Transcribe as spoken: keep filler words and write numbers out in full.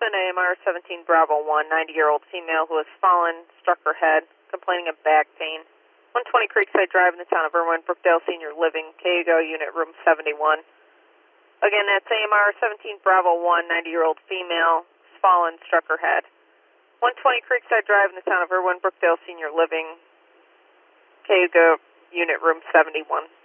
Been A M R seventeen Bravo one, ninety-year-old female who has fallen, struck her head, complaining of back pain. one twenty Creekside Drive in the town of Irwin, Brookdale Senior Living, Cayuga, unit room seventy-one. Again, that's A M R seventeen Bravo one, ninety-year-old female, has fallen, struck her head. one twenty Creekside Drive in the town of Irwin, Brookdale Senior Living, Cayuga, unit room seventy-one.